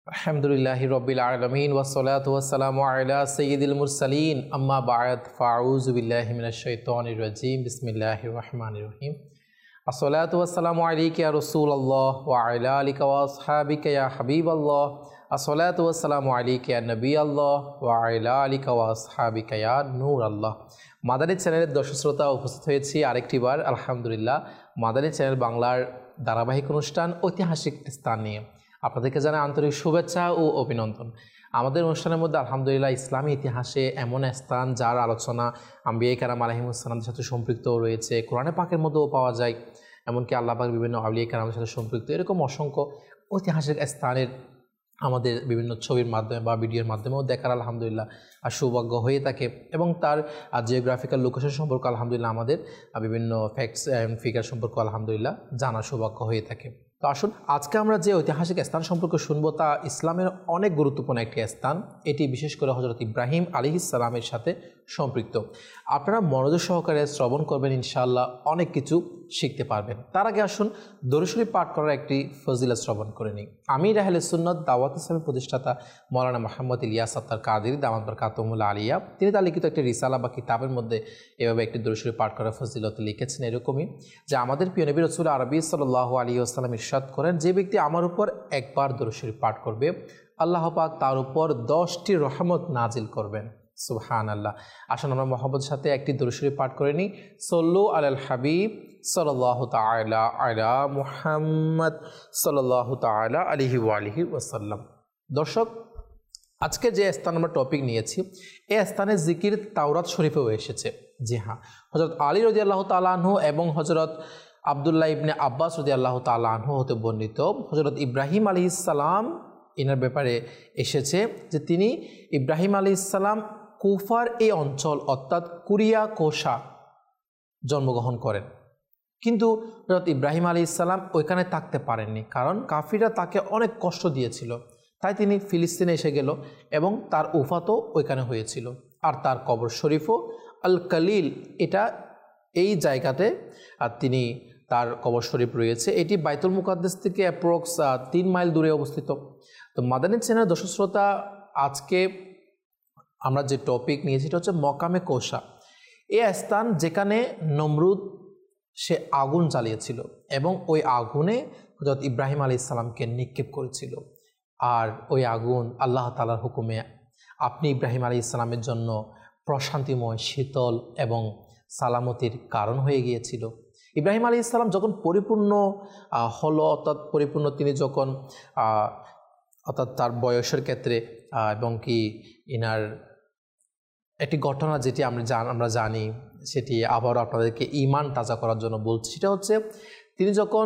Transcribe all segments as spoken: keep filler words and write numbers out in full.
আলহামদুলিল্লাহি রাব্বিল আলামিন ওয়াসসালাতু ওয়াসসালামু আলা সাইয়্যিদিল মুরসালিন আম্মা বা'দ ফাআউযু বিল্লাহি মিনাশ শাইতানির রাজীম বিসমিল্লাহির রহমানির রহিম আসসালাতু ওয়াসসালামু আলাইকা ইয়া রাসূলুল্লাহ ওয়া আলা আলিকা ওয়া আসহাবিকা ইয়া হাবিবাল্লাহ আসসালাতু ওয়াসসালামু আলাইকা ইয়া নবিয়াল্লাহ ওয়া আলা আলিকা ওয়া আসহাবিকা ইয়া নূরাল্লাহ। মাদানী চ্যানেলের দর্শক শ্রোতা উপস্থিত হয়েছি আরেকটি বার আলহামদুলিল্লাহ মাদানী চ্যানেল বাংলার ধারাবাহিক অনুষ্ঠান ঐতিহাসিক স্থান নিয়ে আপনাদেরকে জানাই আন্তরিক শুভেচ্ছা ও অভিনন্দন। আমাদের অনুষ্ঠানের মধ্যে আলহামদুলিল্লাহ ইসলামী ইতিহাসে এমন স্থান যার আলোচনা আম্বিয়া কেরাম আলাইহিমুসসালামের সাথে সম্পৃক্ত রয়েছে, কোরআনে পাকের মধ্যেও পাওয়া যায়, এমনকি আল্লাহ পাক বিভিন্ন আউলিয়া কেরামের সাথে সম্পৃক্ত এরকম অসংখ্য ঐতিহাসিক স্থানের আমাদের বিভিন্ন ছবির মাধ্যমে বা ভিডিওর মাধ্যমেও দেখার আলহামদুলিল্লাহ আর সৌভাগ্য হয়ে থাকে এবং তার জিওগ্রাফিক্যাল লোকেশন সম্পর্কে আলহামদুলিল্লাহ আমাদের বিভিন্ন ফ্যাক্টস অ্যান্ড ফিগার সম্পর্কে আলহামদুলিল্লাহ জানার সৌভাগ্য হয়ে থাকে। তো আসুন আজকে আমরা যে ঐতিহাসিক স্থান সম্পর্কে শুনবো তা ইসলামের অনেক গুরুত্বপূর্ণ একটি স্থান। এটি বিশেষ করে হযরত ইব্রাহিম আলাইহিস সালামের সাথে সম্পৃক্ত। আপনারা মনোযোগ সহকারে শ্রবণ করবেন, ইনশাআল্লাহ অনেক কিছু শিখতে পারবেন। তার আগে আসুন দরুদ শরীফ পাঠ করার একটি ফজিলত শ্রবণ করে নিই। আমির আহলে সুন্নাত দাওয়াত ইসলামের প্রতিষ্ঠাতা মাওলানা মুহাম্মদ ইলিয়াস আত্তার কাদেরী দামাত বরকাতুহুল আলিয়া তিনি তার লিখিত একটি রিসালা বা কিতাবের মধ্যে এভাবে একটি দরুদ শরীফ পাঠ করার ফজিলত লিখেছেন এরকমই যে আমাদের প্রিয় নবী রাসূল আরবি সাল্লাল্লাহু আলাইহি ওয়াসাল্লাম ইরশাদ করেন, যে ব্যক্তি আমার উপর একবার দরুদ শরীফ পাঠ করবে আল্লাহ পাক তার উপর দশটি রহমত নাজিল করবেন। সুবহানাল্লাহ। আসুন আমরা মুহাম্মদের সাথে একটি দরুদ শরীফ পাঠ করে নিই। সাল্লু আলাল হাবিব সাল্লাল্লাহু তাআলা আলা মুহাম্মদ সাল্লাল্লাহু তাআলা আলাইহি ওয়া আলিহি ওয়াসাল্লাম। দর্শক, আজকে যে স্থান আমরা টপিক নিয়েছি এই স্থানে জিকির তাওরাত শরীফেও এসেছে। জি হ্যাঁ, হযরত আলী রাদিয়াল্লাহু তাআলা আনহু এবং হযরত আব্দুল্লাহ ইবনে আব্বাস রাদিয়াল্লাহু তাআলা আনহু হতে বর্ণিত হযরত ইব্রাহিম আলাইহিস সালাম এনার ব্যাপারে এসেছে যে তিনি ইব্রাহিম আলাইহিস সালাম কুফার এই অঞ্চল অর্থাৎ কুরিয়া কোষা জন্মগ্রহণ করেন, কিন্তু হযরত ইব্রাহিম আলাইহিস সালাম ওইখানে থাকতে পারেননি, কারণ কাফিররা তাকে অনেক কষ্ট দিয়েছিল। তাই তিনি ফিলিস্তিনে এসে গেল এবং তার উফাতও ওইখানে হয়েছিল। আর তার কবর শরীফও আল কালিল এটা এই জায়গাতে আর তিনি তার কবর শরীফ রয়েছে। এটি বাইতুল মুকাদ্দাস থেকে অ্যাপ্রক্স তিন মাইল দূরে অবস্থিত। তো মাদানী চ্যানেল দর্শক শ্রোতা, আজকে আমরা যে টপিক নিয়েছি এটা হচ্ছে মকামে কোষা। এই স্থান যেখানে নমরুদ সে আগুন জ্বালিয়েছিল এবং ওই আগুনে হযরত ইব্রাহিম আলাইহিস সালামকে নিক্ষেপ করেছিল। আর ওই আগুন আল্লাহ তাআলার হুকুমে আপনি ইব্রাহিম আলাইহিস সালামের জন্য প্রশান্তিময়, শীতল এবং সালামতির কারণ হয়ে গিয়েছিল। ইব্রাহিম আলাইহিস সালাম যখন পরিপূর্ণ হলো, অর্থাৎ পরিপূর্ণ তিনি যখন অর্থাৎ তার বয়সের ক্ষেত্রে এবং কি ইনার একটি ঘটনা যেটি আমরা জান আমরা জানি সেটি আবারও আপনাদেরকে ঈমান তাজা করার জন্য বলছি, সেটা হচ্ছে তিনি যখন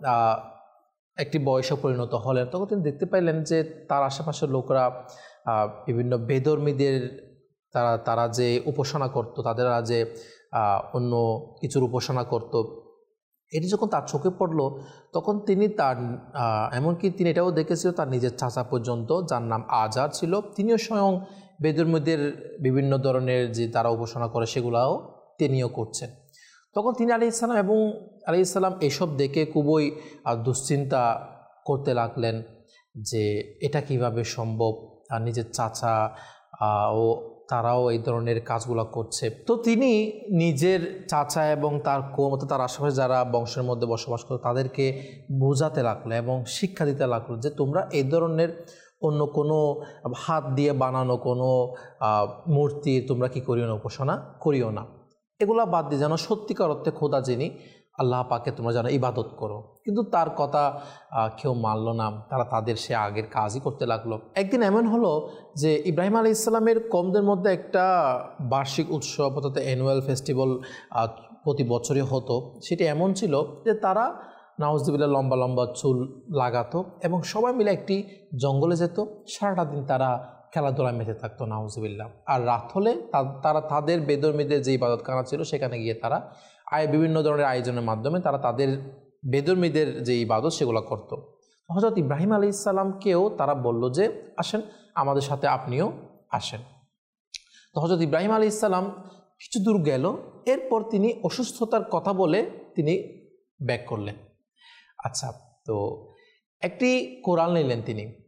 একটি বয়সে পরিণত হলেন তখন তিনি দেখতে পাইলেন যে তার আশেপাশের লোকরা বিভিন্ন বেধর্মীদের তারা তারা যে উপাসনা করত, তাদের যে অন্য কিছুর উপাসনা করত, এটি যখন তার চোখে পড়লো তখন তিনি তার এমনকি তিনি এটাও দেখেছিল তার নিজের চাচা পর্যন্ত যার নাম আজার ছিল তিনিও স্বয়ং বেদর্মীদের বিভিন্ন ধরনের যে তারা উপাসনা করে সেগুলাও তিনিও করছেন। তখন তিনি আলাইহিস সালাম এবং আলাইহিস সালাম এসব দেখে খুবই দুশ্চিন্তা করতে লাগলেন যে এটা কিভাবে সম্ভব, আর নিজের চাচা ও তারাও এই ধরনের কাজগুলো করছে। তো তিনি নিজের চাচা এবং তার কৌম তার আশেপাশে যারা বংশের মধ্যে বসবাস করে তাদেরকে বোঝাতে লাগলো এবং শিক্ষা দিতে লাগলো যে তোমরা এই ধরনের অন্য কোনো হাত দিয়ে বানানো কোনো মূর্তি তোমরা কি করিও না, উপাসনা করিও না, এগুলা বাদ দিয়ে যেন সত্যিকার অর্থে খোদা যিনি আল্লাহ পাকে তোমরা যেন ইবাদত করো। কিন্তু তার কথা কেউ মানল না, তারা তাদের সে আগের কাজই করতে লাগলো। একদিন এমন হলো যে ইব্রাহিম আলাইহিস সালামের কওমদের মধ্যে একটা বার্ষিক উৎসব অর্থাৎ অ্যানুয়াল ফেস্টিভ্যাল প্রতি বছরই হতো। সেটি এমন ছিল যে তারা নাউজুবিল্লাহ লম্বা লম্বা চুল লাগাতো এবং সবাই মিলে একটি জঙ্গলে যেত, সারাটা দিন তারা খেলাধুলায় মেতে থাকতো নাউজুবিল্লাহ। আর রাত হলে তারা তাদের বেদর্মীদের যে ইবাদতখানা ছিল সেখানে গিয়ে তারা আয় বিভিন্ন ধরনের আয়োজনের মাধ্যমে তারা তাদের বেদর্মীদের যে ইবাদত সেগুলো করতো। হযরত ইব্রাহিম আলাইহিস সালামকেও তারা বলল যে আসেন আমাদের সাথে আপনিও আসেন। তো হযরত ইব্রাহিম আলাইহিস সালাম কিছু দূর গেল, এরপর তিনি অসুস্থতার কথা বলে তিনি ব্যাক করলেন। আচ্ছা, তো একটি কোরাল নিলেন তিনি।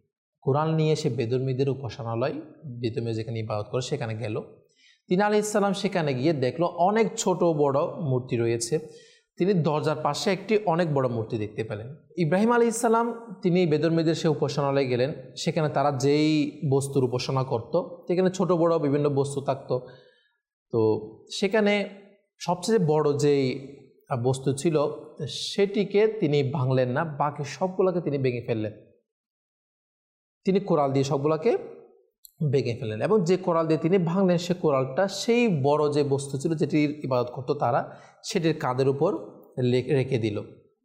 কোরআন নিয়ে সে বেদুর্মীদের উপাসনালয়, বেদুর্মী যেখানে ইবাদত করে সেখানে গেল। তিনি আলাইহিস সালাম সেখানে গিয়ে দেখলো অনেক ছোট বড় মূর্তি রয়েছে। তিনি দরজার পাশে একটি অনেক বড় মূর্তি দেখতে পেলেন। ইব্রাহিম আলাইহিস সালাম তিনি বেদুর্মীদের সে উপাসনালয়ে গেলেন। সেখানে তারা যেই বস্তুর উপাসনা করত, সেখানে ছোট বড় বিভিন্ন বস্তু থাকতো। তো সেখানে সবচেয়ে বড় যেই বস্তু ছিল সেটিকে তিনি ভাঙলেন না, বাকি সবগুলোকে তিনি ভেঙে ফেললেন। তিনি কোরাল দিয়ে সবগুলোকে ভেঙে ফেললেন এবং যে কোরাল দিয়ে তিনি ভাঙলেন সে কোরালটা সেই বড় যে বস্তু ছিল যেটির ইবাদত করতো তারা, সেটির কাঁধের উপর রেখে দিল।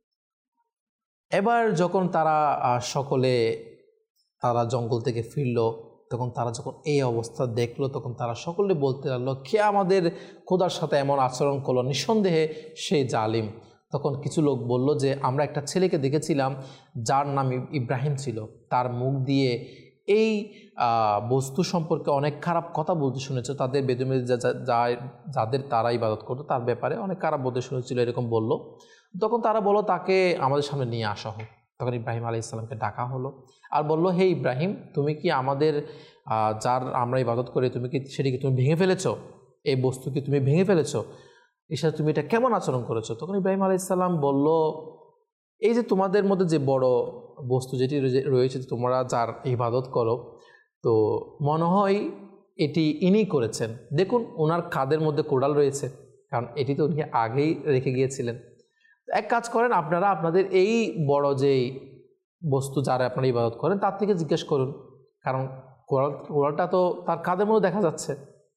এবার যখন তারা সকলে তারা জঙ্গল থেকে ফিরল, তখন তারা যখন এই অবস্থা দেখলো তখন তারা সকলে বলতে লাগলো, কে আমাদের খোদার সাথে এমন আচরণ করলো, নিঃসন্দেহে সেই জালিম। তখন কিছু লোক বলল যে আমরা একটা ছেলেকে দেখেছিলাম যার নাম ইব্রাহিম ছিল, তার মুখ দিয়ে এই বস্তু সম্পর্কে অনেক খারাপ কথা বলতে শুনেছে, তাদের বেদুমে যাদের তারা ইবাদত করতো তার ব্যাপারে অনেক খারাপ বলতে শুনেছিল, এরকম বলল। তখন তারা বলল তাকে আমাদের সামনে নিয়ে আসা হোক। তখন ইব্রাহিম আলাইহিস সালামকে ডাকা হলো আর বলল, হে ইব্রাহিম, তুমি কি আমাদের যার আমরা ইবাদত করি তুমি কি সেটিকে তুমি ভেঙে ফেলেছো? এই বস্তু কি তুমি ভেঙে ফেলেছো? ঈশা তুমি এটা কেমন আচরণ করেছো? তখন ইব্রাহিম আলাইহিস সালাম বলল, এই যে তোমাদের মধ্যে যে বড় বস্তু যেটি রয়েছে তোমরা যার ইবাদত করো, তো মনে হয় এটি ইনি করেছেন। দেখুন ওনার কাঁধের মধ্যে কোড়াল রয়েছে, কারণ এটি তো উনি আগেই রেখে গিয়েছিলেন। এক কাজ করেন, আপনারা আপনাদের এই বড় যেই বস্তু যারা আপনারা ইবাদত করেন তার থেকে জিজ্ঞেস করুন, কারণ কোড়াল কোড়ালটা তো তার কাঁধের মধ্যে দেখা যাচ্ছে।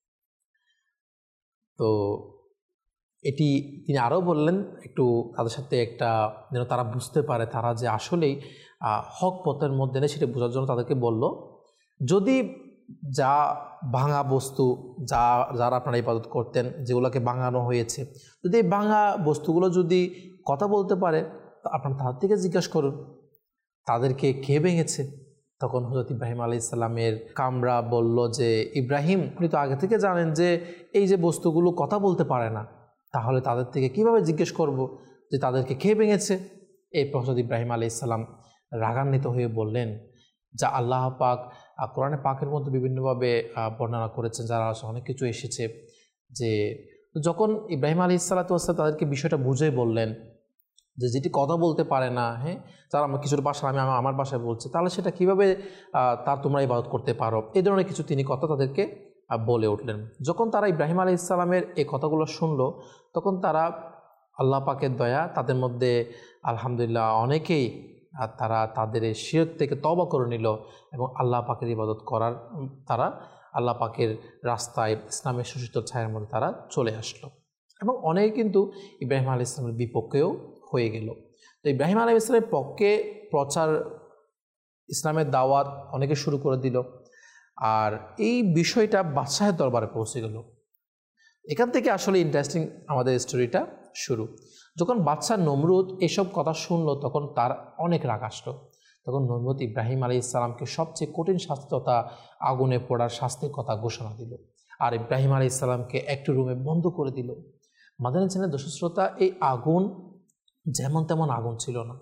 তো এটি তিনি আরও বললেন একটু তাদের সাথে একটা যেন তারা বুঝতে পারে তারা যে আসলেই হক পথের মধ্যে নেই, সেটা বোঝার জন্য তাদেরকে বলল, যদি যা ভাঙা বস্তু যা যারা আপনারা ইবাদত করতেন যেগুলোকে ভাঙানো হয়েছে, যদি এই ভাঙা বস্তুগুলো যদি কথা বলতে পারে আপনারা তাদের থেকে জিজ্ঞাসা করুন তাদেরকে কে ভেঙেছে। তখন হযরত ইব্রাহিম আলাইহিস সালামের কামরা বলল যে, ইব্রাহিম আপনি তো আগে থেকে জানেন যে এই যে বস্তুগুলো কথা বলতে পারে না, তাহলে তাদের থেকে কিভাবে জিজ্ঞেস করব যে তাদেরকে কে ভেঙেছে? এই হযরত ইব্রাহিম আলাইহিস সালাম রাগান্বিত হয়ে বললেন, যা আল্লাহ পাক কোরআনে পাকের মধ্যে বিভিন্নভাবে বর্ণনা করেছেন, যারা অনেক কিছু এসেছে, যে যখন ইব্রাহিম আলাইহিস সালাতু ওয়াস সালাম তাদেরকে বিষয়টা বুঝিয়ে বললেন যে যেটি কথা বলতে পারে না, হ্যাঁ যারা আমার কিছুর ভাষা আমি আমার ভাষায় বলছি, তাহলে সেটা কীভাবে তার তোমরা ইবাদত করতে পারো, এই ধরনের কিছু তিনি কথা তাদেরকে বলে উঠলেন। যখন তারা ইব্রাহিম আলাইহিস সালামের এই কথাগুলো শুনলো তখন তারা আল্লাহ পাকের দয়া তাদের মধ্যে আলহামদুলিল্লাহ অনেকেই তারা তাদের এই শিরক থেকে তওবা করে নিল এবং আল্লাহ পাকের ইবাদত করার তারা আল্লাহ পাকের রাস্তায় ইসলামের সুশীতল ছায়ার মধ্যে তারা চলে আসলো এবং অনেকে কিন্তু ইব্রাহিম আলাইহিস সালামের বিপক্ষেও হয়ে গেল। তো ইব্রাহিম আলাইহিস সালামের পক্ষে প্রচার ইসলামের দাওয়াত অনেকে শুরু করে দিল আর এই বিষয়টা বাদশাহের দরবারে পৌঁছে গেল। এখান থেকে আসলে ইন্টারেস্টিং আমাদের স্টোরিটা শুরু। যখন বাদশাহ নমরুদ এসব কথা শুনলো তখন তার অনেক রাগ আসলো। তখন নমরুদ ইব্রাহিম আলাইহিস সালামকে সবচেয়ে কঠিন শাস্তি তথা আগুনে পোড়ার শাস্তির কথা ঘোষণা দিল আর ইব্রাহিম আলাইহিস সালামকে একটি রুমে বন্ধ করে দিল। মাদানী চ্যানেলের দর্শক শ্রোতা, এই আগুন যেমন তেমন আগুন ছিল না,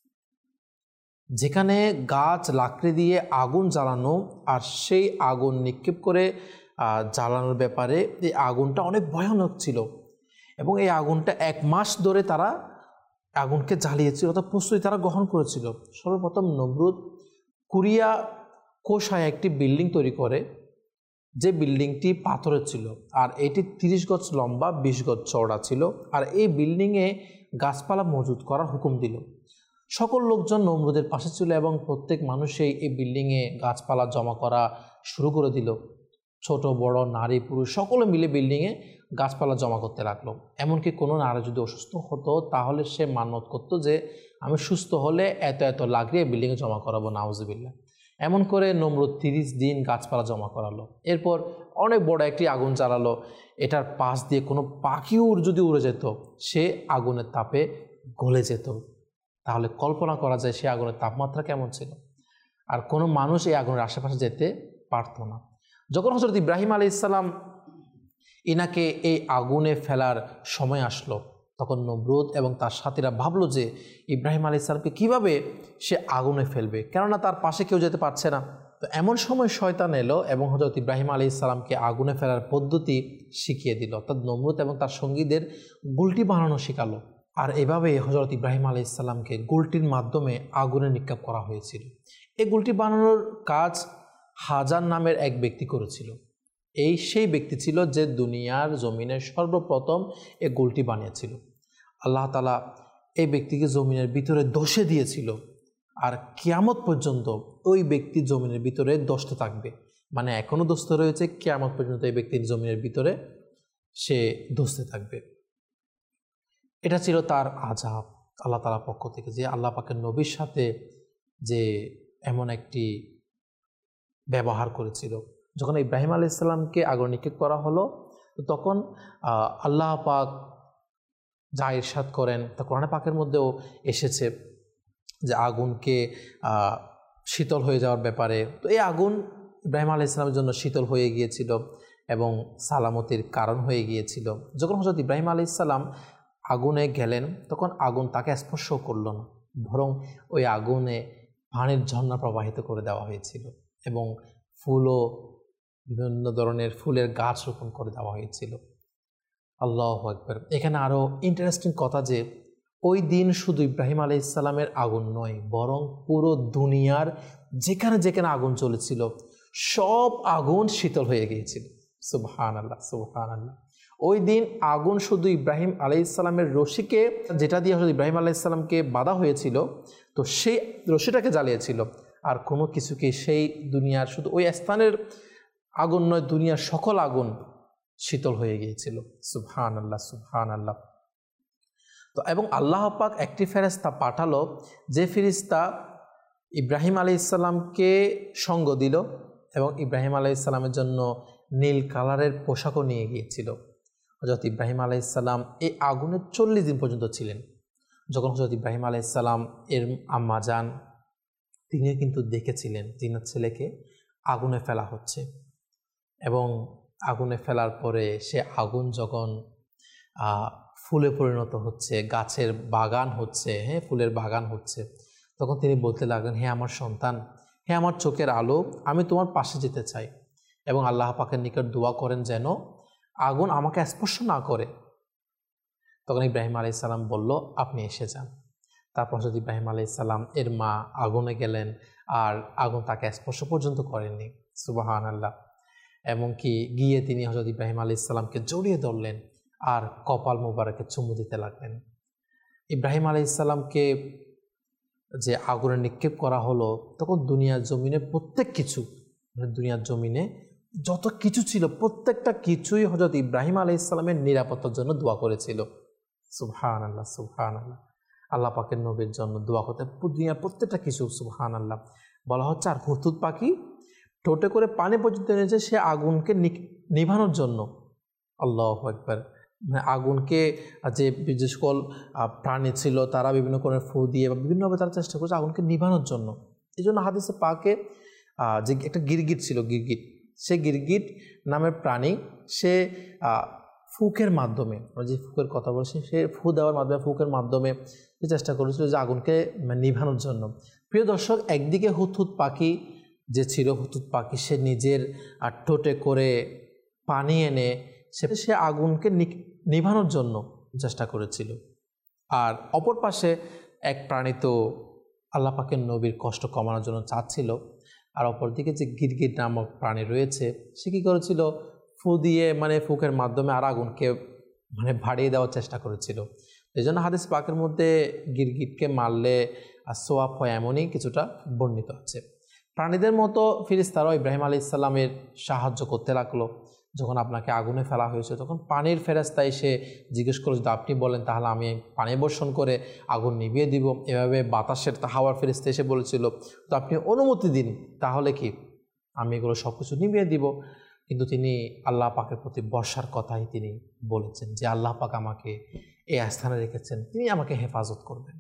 যেখানে গাছ লাকড়ি দিয়ে আগুন জ্বালানো আর সেই আগুন নিক্ষেপ করে জ্বালানোর ব্যাপারে এই আগুনটা অনেক ভয়ানক ছিল এবং এই আগুনটা এক মাস ধরে তারা আগুনকে জ্বালিয়েছিল, অর্থাৎ প্রস্তুতি তারা গ্রহণ করেছিল। সর্বপ্রথম নমরুদ কুরিয়া কোষায় একটি বিল্ডিং তৈরি করে, যে বিল্ডিংটি পাথরের ছিল আর এটি তিরিশ গজ লম্বা বিশ গজ চওড়া ছিল আর এই বিল্ডিংয়ে গাছপালা মজুত করার হুকুম দিল। সকল লোকজন নমরুদের পাশে ছিল এবং প্রত্যেক মানুষই এই বিল্ডিংয়ে গাছপালা জমা করা শুরু করে দিল। ছোট বড় নারী পুরুষ সকলে মিলে বিল্ডিংয়ে গাছপালা জমা করতে লাগলো। এমনকি কোনো নারী যদি অসুস্থ হতো তাহলে সে মান্যত করতো যে আমি সুস্থ হলে এত এত লাগিয়ে বিল্ডিংয়ে জমা করাবো, নাউজুবিল্লাহ। এমন করে নমরুদ তিরিশ দিন গাছপালা জমা করালো। এরপর অনেক বড় একটি আগুন জ্বালালো, এটার পাশ দিয়ে কোনো পাখিও যদি উড়ে যেত সে আগুনের তাপে গলে যেত। তাহলে কল্পনা করা যায় সে আগুনের তাপমাত্রা কেমন ছিল। আর কোনো মানুষ এই আগুনের আশেপাশে যেতে পারত না। যখন হযরত ইব্রাহিম আলাইহিস সালাম ইনাকে এই আগুনে ফেলার সময় আসলো তখন নমরুদ এবং তার সাথীরা ভাবলো যে ইব্রাহিম আলাইহিস সালামকে কীভাবে সে আগুনে ফেলবে, কেননা তার পাশে কেউ যেতে পারছে না। তো এমন সময় শয়তান এলো এবং হযরত ইব্রাহিম আলাইহিস সালামকে আগুনে ফেলার পদ্ধতি শিখিয়ে দিল, অর্থাৎ নমরুদ এবং তার সঙ্গীদের গুলটি বানানো শেখালো। আর এভাবে হযরত ইব্রাহিম আলাইহিস সালামকে গুলটির মাধ্যমে আগুনে নিক্ষেপ করা হয়েছিল। এই গুলটি বানানোর কাজ হাজার নামের এক ব্যক্তি করেছিল। এই সেই ব্যক্তি ছিল যে দুনিয়ার জমিনের সর্বপ্রথম এই গুলটি বানিয়েছিল। আল্লাহ তাআলা এই ব্যক্তিকে জমিনের ভিতরে দশে দিয়েছিল, আর কিয়ামত পর্যন্ত ওই ব্যক্তি জমিনের ভিতরে দশতে থাকবে, মানে এখনও দোস্ত রয়েছে, কিয়ামত পর্যন্ত এই ব্যক্তির জমিনের ভিতরে সে দোস্তে থাকবে। এটা ছিল তার আযাব আল্লাহ তাআলার পক্ষ থেকে, যে আল্লাহ পাকের নবীর সাথে যে এমন একটি ব্যবহার করেছিল। যখন ইব্রাহিম আলাইহিস সালামকে আগুনে নিক্ষেপ করা হলো, তখন আল্লাহ পাক যা ইরশাদ করেন তা কোরআন পাকের মধ্যেও এসেছে যে আগুনকে শীতল হয়ে যাওয়ার ব্যাপারে। তো এই আগুন ইব্রাহিম আলাইহিস সালামের জন্য শীতল হয়ে গিয়েছিল এবং সালামতির কারণ হয়ে গিয়েছিল। যখন হযরত ইব্রাহিম আলাইহিস সালাম আগুনে গেলেন, তখন আগুন তাকে স্পর্শ করল না, বরং ওই আগুনে পানির ঝর্ণা প্রবাহিত করে দেওয়া হয়েছিল এবং ফুলও, বিভিন্ন ধরনের ফুলের গাছ রোপণ করে দেওয়া হয়েছিল। আল্লাহু আকবার। এখানে আরও ইন্টারেস্টিং কথা যে ওই দিন শুধু ইব্রাহিম আলাইহিস সালামের আগুন নয়, বরং পুরো দুনিয়ার যেখানে যেখানে আগুন চলেছিল সব আগুন শীতল হয়ে গিয়েছিল। সুবহানাল্লাহ, সুবহানাল্লাহ। ওই দিন আগুন শুধু ইব্রাহিম আলাইহিস সালামের রশিকে, যেটা দিয়ে হয়তো ইব্রাহিম আলাইহিস সালামকে বাঁধা হয়েছিল, তো সেই রশিটাকে জ্বালিয়েছিল, আর কোনো কিছুকে সেই দুনিয়ার শুধু ওই স্থানের আগুন নয়, দুনিয়ার সকল আগুন শীতল হয়ে গিয়েছিল। সুবহানাল্লাহ, সুবহানাল্লাহ। তো এবং আল্লাহ পাক একটি ফেরেশতা পাঠালো, যে ফেরেশতা ইব্রাহিম আলাইহিস সালামকে সঙ্গ দিল এবং ইব্রাহিম আলাইহিস সালামের জন্য নীল কালারের পোশাকও নিয়ে গিয়েছিল। হযরত ইব্রাহিম আলাইহিস সালাম এই আগুনে চল্লিশ দিন পর্যন্ত ছিলেন। যখন হযরত ইব্রাহিম আলাইহিস সালাম এর আম্মা যান, তিনিও কিন্তু দেখেছিলেন তিনার ছেলেকে আগুনে ফেলা হচ্ছে, এবং আগুনে ফেলার পরে সে আগুন যখন ফুলে পরিণত হচ্ছে, গাছের বাগান হচ্ছে, হ্যাঁ ফুলের বাগান হচ্ছে, তখন তিনি বলতে লাগলেন, হে আমার সন্তান, হে আমার চোখের আলো, আমি তোমার পাশে যেতে চাই। এবং আল্লাহ পাকের নিকট দোয়া করেন যেন আগুন আমাকে স্পর্শ না করে। তখন ইব্রাহিম আলাইহিস সালাম বলল, আপনি এসে যান। তারপর হযরত ইব্রাহিম আলাইহিস সালাম এর মা আগুনে গেলেন, আর আগুন তাকে স্পর্শ পর্যন্ত করেননি। সুবহানাল্লাহ। এমনকি গিয়ে তিনি হযরত ইব্রাহিম আলাইহিস সালামকে জড়িয়ে ধরলেন আর কপাল মোবারকে চুমু দিতে লাগলেন। ইব্রাহিম আলাইহিস সালামকে যে আগুনে নিক্ষেপ করা হলো, তখন দুনিয়ার জমিনে প্রত্যেক কিছু, দুনিয়ার জমিনে যত কিছু ছিল প্রত্যেকটা কিছুই হযরত ইব্রাহিম আলাইহিস সালামের নিরাপত্তার জন্য দোয়া করেছিল। সুবহানাল্লাহ, সুবহানাল্লাহ। আল্লাহ পাকের নবীর জন্য দোয়া করতে দুনিয়ার প্রত্যেকটা কিছু। সুবহানাল্লাহ। বলা হচ্ছে আর হুদহুদ পাখি ঠোঁটে করে পানি পর্যন্ত এনেছে সে আগুনকে নিভানোর জন্য। আল্লাহু আকবার। মানে আগুনকে যে যে সকল প্রাণী ছিল তারা বিভিন্ন করে ফু দিয়ে বা বিভিন্নভাবে তারা চেষ্টা করছে আগুনকে নিভানোর জন্য। এই জন্য হাদিসে পাকে যে একটা গিরগিট ছিল, গিরগিট, সে গিরগিট নামের প্রাণী, সে ফুকের মাধ্যমে, যে ফুকের কথা বলছে, সে ফু দেওয়ার মাধ্যমে, ফুকের মাধ্যমে সে চেষ্টা করেছিল যে আগুনকে নিভানোর জন্য। প্রিয় দর্শক, একদিকে হুদহুদ পাখি যে ছিল, হুদহুদ পাখি সে নিজের ঠোঁটে করে পানি এনে সে সে আগুনকে নিভানোর জন্য চেষ্টা করেছিল, আর অপর পাশে এক প্রাণী তো আল্লাহ পাকের নবীর কষ্ট কমানোর জন্য চাচ্ছিল, আর অপরদিকে যে গিরগিট নামক প্রাণী রয়েছে সে কী করেছিল, ফু দিয়ে মানে ফুকের মাধ্যমে আর আগুনকে মানে বাড়িয়ে দেওয়ার চেষ্টা করেছিল। এই জন্য হাদিস পাকের মধ্যে গিরগিটকে মারলে সোয়াব হয় এমনই কিছুটা বর্ণিত আছে। প্রাণীদের মতো ফেরেশতারাও ইব্রাহিম আলাইহিস সালামের সাহায্য করতে লাগলো। যখন আপনাকে আগুনে ফেলা হয়েছে তখন পানির ফেরেশতা এসে জিজ্ঞেস করলো, যদি আপনি বলেন তাহলে আমি পানি বর্ষণ করে আগুন নিভিয়ে দিব। এভাবে বাতাসের হাওয়ার ফেরেশতা এসে বলেছিল, তো আপনি অনুমতি দিন, তাহলে কি আমি এগুলো সব কিছু নিভিয়ে দিব। কিন্তু তিনি আল্লাহ পাকের প্রতি বর্ষার কথাই তিনি বলেছেন যে আল্লাহ পাক আমাকে এই স্থানে রেখেছেন, তিনি আমাকে হেফাজত করবেন।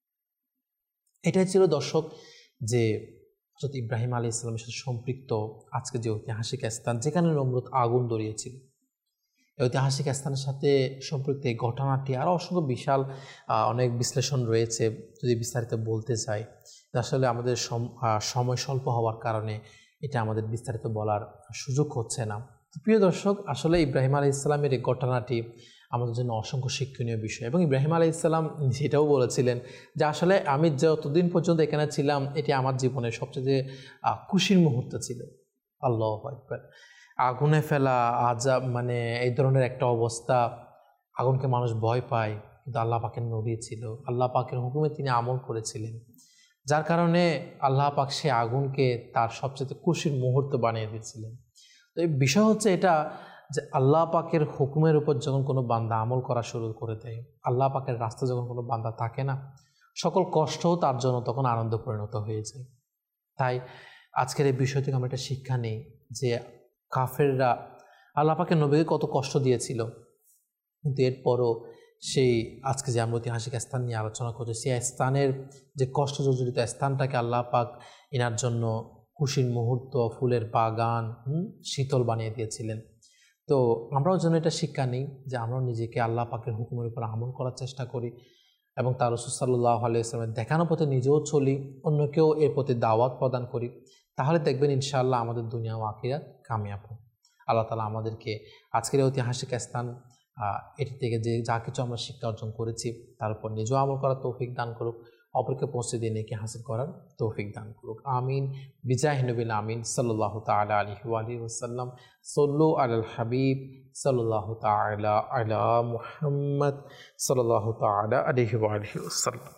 এটাই ছিল দর্শক যে হযরত ইব্রাহিম আলাইহিস সালামের সাথে সম্পৃক্ত আজকে যে ঐতিহাসিক স্থান, যেখানে নমরুদ আগুন ধরিয়েছিল। ঐতিহাসিক স্থানের সাথে সম্পৃক্ত এই ঘটনাটি আরও অসংখ্য বিশাল অনেক বিশ্লেষণ রয়েছে। যদি বিস্তারিত বলতে চাই, আসলে আমাদের সময় স্বল্প হওয়ার কারণে এটা আমাদের বিস্তারিত বলার সুযোগ হচ্ছে না। প্রিয় দর্শক, আসলে ইব্রাহিম আলাইহিস সালামের এই ঘটনাটি আমাদের জন্য অসংখ্য শিক্ষণীয় বিষয়। এবং ইব্রাহিম আলাইহিস সালাম সেটাও বলেছিলেন যে আসলে আমি যতদিন পর্যন্ত এখানে ছিলাম এটি আমার জীবনের সবচেয়ে খুশির মুহূর্ত ছিল। আল্লাহু আকবার। আগুনে ফেলা আযাব, মানে এই ধরনের একটা অবস্থা, আগুনকে মানুষ ভয় পায়, কিন্তু আল্লাহ পাকের নবী ছিল, আল্লাহ পাকের হুকুমে তিনি আমল করেছিলেন, যার কারণে আল্লাহ পাক সে আগুনকে তার সবচেয়ে খুশির মুহূর্ত বানিয়ে দিয়েছিলেন। তো এই বিষয় হচ্ছে এটা যে আল্লাহ পাকের হুকুমের উপর যখন কোনো বান্দা আমল করা শুরু করে দেয়, আল্লাহ পাকের রাস্তা যখন কোনো বান্দা থাকে না, সকল কষ্টও তার জন্য তখন আনন্দ পরিণত হয়ে যায়। তাই আজকের এই বিষয় থেকে আমরা একটা শিক্ষা নিই যে কাফেররা আল্লাহ পাকের নবীকে কত কষ্ট দিয়েছিল, কিন্তু এরপরও সেই আজকে যে আমরা ঐতিহাসিক স্থান নিয়ে আলোচনা করছি, সেই স্থানের যে কষ্ট জর্জরিত স্থানটাকে আল্লাহ পাক এনার জন্য খুশির মুহূর্ত, ফুলের বাগান, শীতল বানিয়ে দিয়েছিলেন। তো আমরাও যেন এটা শিক্ষা নিই যে আমরাও নিজেকে আল্লাহ পাকের হুকুমের উপর আমল করার চেষ্টা করি এবং তার রাসূল সাল্লাল্লাহু আলাইহি ওয়াসাল্লামের দেখানো পথে নিজেও চলি, অন্যকেও এর প্রতি দাওয়াত প্রদান করি। তাহলে দেখবেন ইনশাআল্লাহ আমাদের দুনিয়া ও আখিরাত কামিয়াব হবে। আল্লাহ তাআলা আমাদেরকে আজকের ঐতিহাসিক স্থান এটি থেকে যে যা কিছু আমরা শিক্ষা অর্জন করেছি তার উপর নিজেও আমল করার তৌফিক দান করুক, অপরকে পৌঁছে দিয়ে নেকি হাসিল করার তৌফিক দান করুক। আমিন। বিজাহি নবিল আমিন সাল্লাল্লাহু তাআলা আলাইহি ওয়া আলিহি ওয়াসাল্লাম। সাল্লু আলাল হাবিব সাল্লাল্লাহু তাআলা আলা মুহাম্মদ সাল্লাল্লাহু তাআলা আলাইহি ওয়া আলিহি ওয়াসাল্লাম।